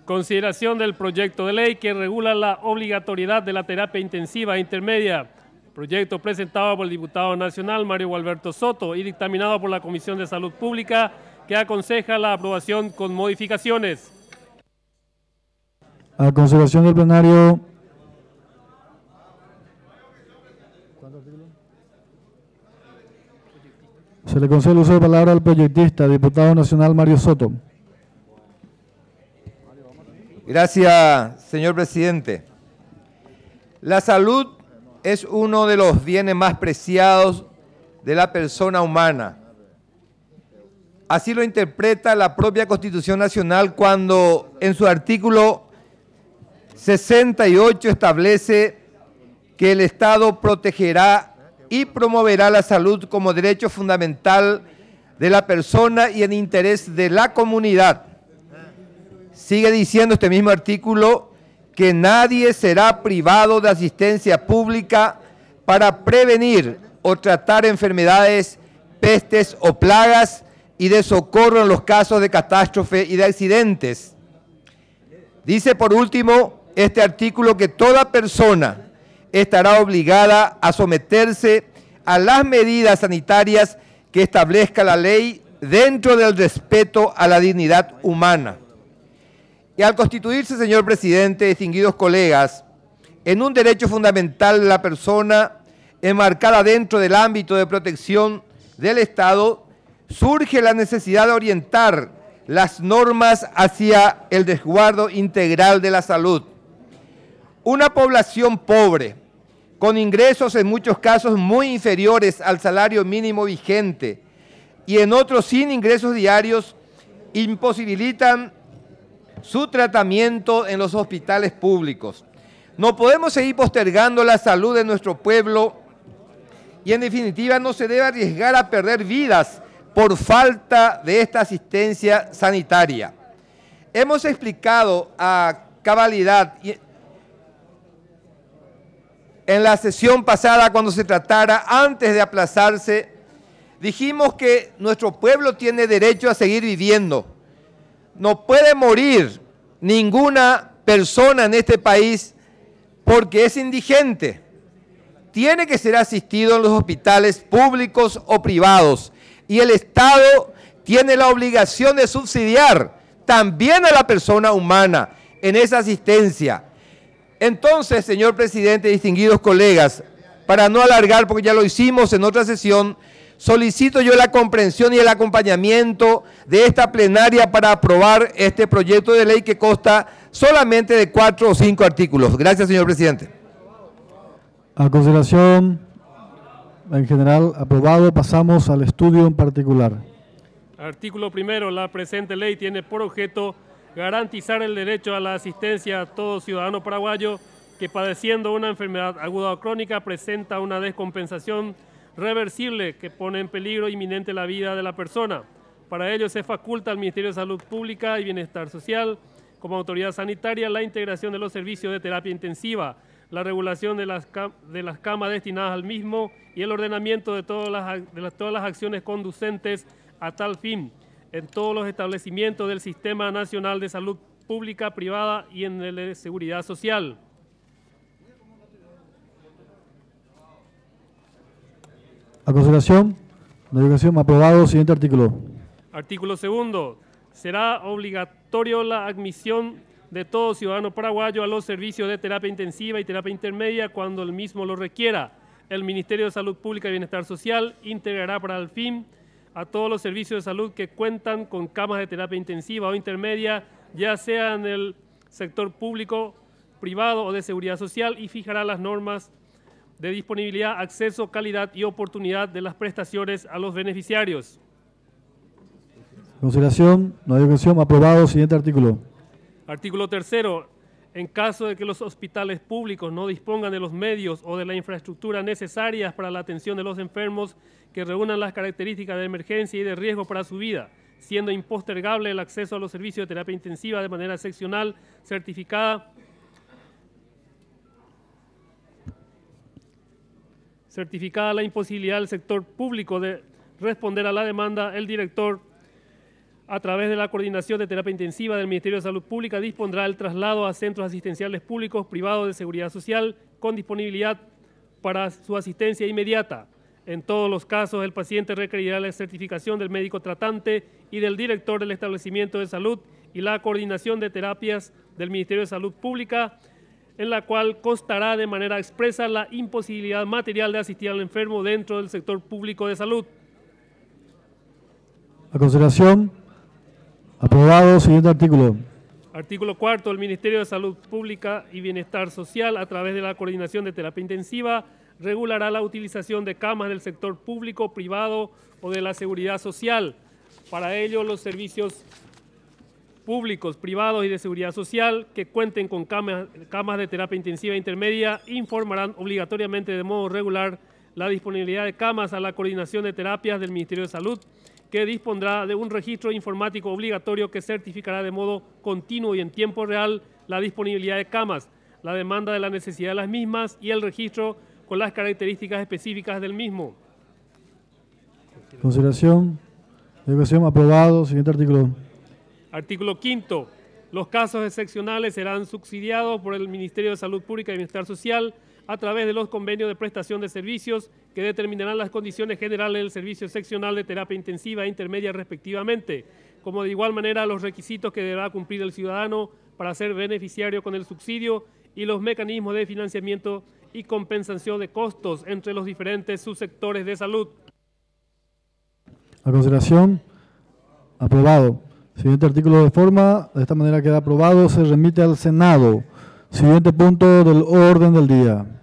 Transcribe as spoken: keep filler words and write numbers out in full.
Consideración del proyecto de ley que regula la obligatoriedad de la terapia intensiva e intermedia. Proyecto presentado por el diputado nacional Mario Gualberto Soto y dictaminado por la Comisión de Salud Pública, que aconseja la aprobación con modificaciones. A consideración del plenario. Se le concede el uso de palabra al proyectista, diputado nacional Mario Soto. Gracias, señor presidente. La salud es uno de los bienes más preciados de la persona humana. Así lo interpreta la propia Constitución Nacional cuando en su artículo sesenta y ocho establece que el Estado protegerá y promoverá la salud como derecho fundamental de la persona y en interés de la comunidad. Sigue diciendo este mismo artículo que nadie será privado de asistencia pública para prevenir o tratar enfermedades, pestes o plagas y de socorro en los casos de catástrofe y de accidentes. Dice por último este artículo que toda persona estará obligada a someterse a las medidas sanitarias que establezca la ley dentro del respeto a la dignidad humana. Y al constituirse, señor presidente, distinguidos colegas, en un derecho fundamental de la persona enmarcada dentro del ámbito de protección del Estado, surge la necesidad de orientar las normas hacia el resguardo integral de la salud. Una población pobre, con ingresos en muchos casos muy inferiores al salario mínimo vigente y en otros sin ingresos diarios, imposibilitan su tratamiento en los hospitales públicos. No podemos seguir postergando la salud de nuestro pueblo y en definitiva no se debe arriesgar a perder vidas por falta de esta asistencia sanitaria. Hemos explicado a cabalidad en la sesión pasada cuando se tratara, antes de aplazarse, dijimos que nuestro pueblo tiene derecho a seguir viviendo. No puede morir ninguna persona en este país porque es indigente. Tiene que ser asistido en los hospitales públicos o privados y el Estado tiene la obligación de subsidiar también a la persona humana en esa asistencia. Entonces, señor presidente, distinguidos colegas, para no alargar porque ya lo hicimos en otra sesión, solicito yo la comprensión y el acompañamiento de esta plenaria para aprobar este proyecto de ley que consta solamente de cuatro o cinco artículos. Gracias, señor presidente. A consideración en general aprobado, pasamos al estudio en particular. Artículo primero. La presente ley tiene por objeto garantizar el derecho a la asistencia a todo ciudadano paraguayo que, padeciendo una enfermedad aguda o crónica, presenta una descompensación reversible que pone en peligro inminente la vida de la persona. Para ello se faculta al Ministerio de Salud Pública y Bienestar Social, como autoridad sanitaria, la integración de los servicios de terapia intensiva, la regulación de las, de las camas destinadas al mismo y el ordenamiento de todas las, de las, todas las acciones conducentes a tal fin en todos los establecimientos del Sistema Nacional de Salud Pública, Privada y en el de Seguridad Social. A consideración, modificación aprobado, siguiente artículo. Artículo segundo. Será obligatorio la admisión de todo ciudadano paraguayo a los servicios de terapia intensiva y terapia intermedia cuando el mismo lo requiera. El Ministerio de Salud Pública y Bienestar Social integrará para el fin a todos los servicios de salud que cuentan con camas de terapia intensiva o intermedia, ya sea en el sector público, privado o de seguridad social, y fijará las normas de disponibilidad, acceso, calidad y oportunidad de las prestaciones a los beneficiarios. Consideración, modificación aprobado, siguiente artículo. Artículo tercero. En caso de que los hospitales públicos no dispongan de los medios o de la infraestructura necesarias para la atención de los enfermos que reúnan las características de emergencia y de riesgo para su vida, siendo impostergable el acceso a los servicios de terapia intensiva de manera excepcional, certificada, certificada la imposibilidad del sector público de responder a la demanda, el director a través de la Coordinación de Terapia Intensiva del Ministerio de Salud Pública, dispondrá el traslado a centros asistenciales públicos privados de seguridad social con disponibilidad para su asistencia inmediata. En todos los casos, el paciente requerirá la certificación del médico tratante y del director del establecimiento de salud y la coordinación de terapias del Ministerio de Salud Pública, en la cual constará de manera expresa la imposibilidad material de asistir al enfermo dentro del sector público de salud. A consideración. Aprobado. Siguiente artículo. Artículo cuarto. El Ministerio de Salud Pública y Bienestar Social, a través de la Coordinación de Terapia Intensiva, regulará la utilización de camas del sector público, privado o de la seguridad social. Para ello, los servicios públicos, privados y de seguridad social que cuenten con camas, camas de terapia intensiva intermedia informarán obligatoriamente de modo regular la disponibilidad de camas a la Coordinación de Terapias del Ministerio de Salud, que dispondrá de un registro informático obligatorio que certificará de modo continuo y en tiempo real la disponibilidad de camas, la demanda de la necesidad de las mismas y el registro con las características específicas del mismo. Consideración. Educación. Aprobado. Siguiente artículo. Artículo quinto. Los casos excepcionales serán subsidiados por el Ministerio de Salud Pública y Bienestar Social a través de los convenios de prestación de servicios que determinarán las condiciones generales del servicio seccional de terapia intensiva e intermedia respectivamente, como de igual manera los requisitos que deberá cumplir el ciudadano para ser beneficiario con el subsidio y los mecanismos de financiamiento y compensación de costos entre los diferentes subsectores de salud. A consideración. Aprobado. Siguiente artículo de forma. De esta manera queda aprobado. Se remite al Senado. Siguiente punto del orden del día.